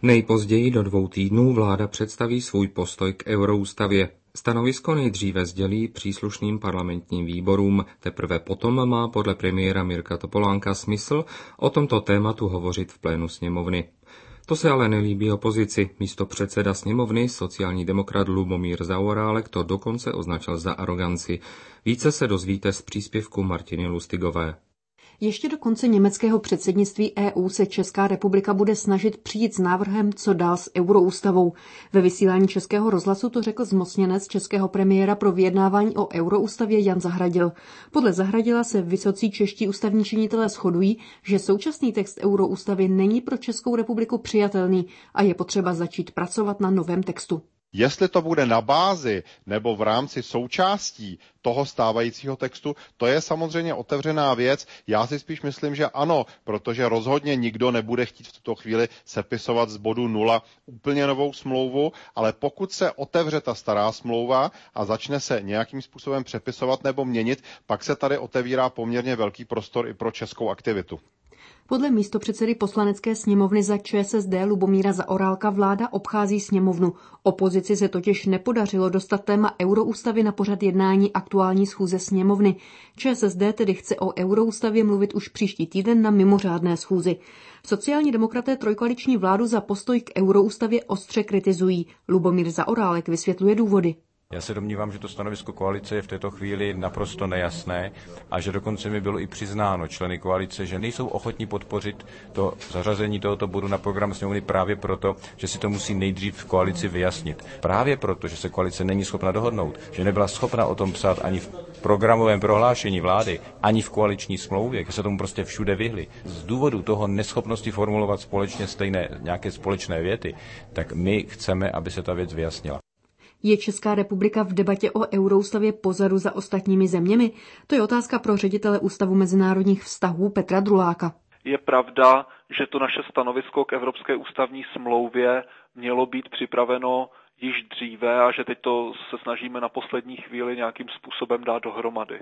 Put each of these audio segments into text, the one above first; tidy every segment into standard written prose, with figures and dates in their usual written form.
Nejpozději do 2 týdnů vláda představí svůj postoj k euroústavě. Stanovisko nejdříve sdělí příslušným parlamentním výborům, teprve potom má podle premiéra Mirka Topolánka smysl o tomto tématu hovořit v plénu sněmovny. To se ale nelíbí opozici. Místopředseda sněmovny, sociální demokrat Lubomír Zaorálek, to dokonce označil za aroganci. Více se dozvíte z příspěvku Martiny Lustigové. Ještě do konce německého předsednictví EU se Česká republika bude snažit přijít s návrhem, co dál s euroústavou. Ve vysílání Českého rozhlasu to řekl zmocněnec českého premiéra pro vyjednávání o euroústavě Jan Zahradil. Podle Zahradila se vysocí čeští ústavní činitelé shodují, že současný text euroústavy není pro Českou republiku přijatelný a je potřeba začít pracovat na novém textu. Jestli to bude na bázi nebo v rámci součástí toho stávajícího textu, to je samozřejmě otevřená věc. Já si spíš myslím, že ano, protože rozhodně nikdo nebude chtít v tuto chvíli sepisovat z bodu 0 úplně novou smlouvu, ale pokud se otevře ta stará smlouva a začne se nějakým způsobem přepisovat nebo měnit, pak se tady otevírá poměrně velký prostor i pro českou aktivitu. Podle místopředsedy poslanecké sněmovny za ČSSD Lubomíra Zaorálka vláda obchází sněmovnu. Opozici se totiž nepodařilo dostat téma euroústavy na pořad jednání aktuální schůze sněmovny. ČSSD tedy chce o euroústavě mluvit už příští týden na mimořádné schůzi. Sociální demokraté trojkoaliční vládu za postoj k euroústavě ostře kritizují. Lubomír Zaorálek vysvětluje důvody. Já se domnívám, že to stanovisko koalice je v této chvíli naprosto nejasné a že dokonce mi bylo i přiznáno členy koalice, že nejsou ochotní podpořit to zařazení tohoto bodu na program sněmovny právě proto, že si to musí nejdřív v koalici vyjasnit. Právě proto, že se koalice není schopna dohodnout, že nebyla schopna o tom psát ani v programovém prohlášení vlády, ani v koaliční smlouvě, že se tomu prostě všude vyhli. Z důvodu toho neschopnosti formulovat společně nějaké společné věty, tak my chceme, aby se ta věc vyjasnila. Je Česká republika v debatě o euroústavě pozadu za ostatními zeměmi? To je otázka pro ředitele Ústavu mezinárodních vztahů Petra Druláka. Je pravda, že to naše stanovisko k Evropské ústavní smlouvě mělo být připraveno již dříve a že teď to se snažíme na poslední chvíli nějakým způsobem dát dohromady.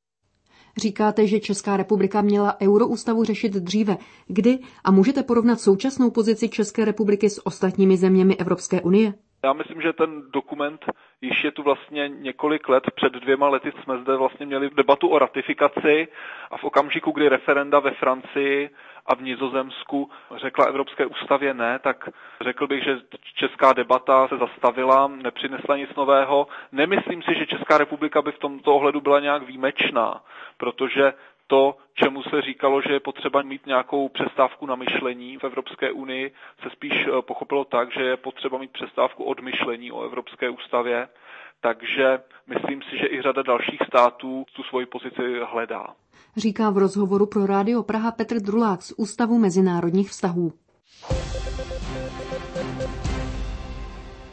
Říkáte, že Česká republika měla euroústavu řešit dříve. Kdy? A můžete porovnat současnou pozici České republiky s ostatními zeměmi Evropské unie? Já myslím, že ten dokument již je tu vlastně několik let. Před 2 lety jsme zde vlastně měli debatu o ratifikaci a v okamžiku, kdy referenda ve Francii a v Nizozemsku řekla Evropské ústavě ne, tak řekl bych, že česká debata se zastavila, nepřinesla nic nového. Nemyslím si, že Česká republika by v tomto ohledu byla nějak výjimečná, protože to, čemu se říkalo, že je potřeba mít nějakou přestávku na myšlení v Evropské unii, se spíš pochopilo tak, že je potřeba mít přestávku od myšlení o Evropské ústavě. Takže myslím si, že i řada dalších států tu svoji pozici hledá. Říká v rozhovoru pro Rádio Praha Petr Drulák z Ústavu mezinárodních vztahů.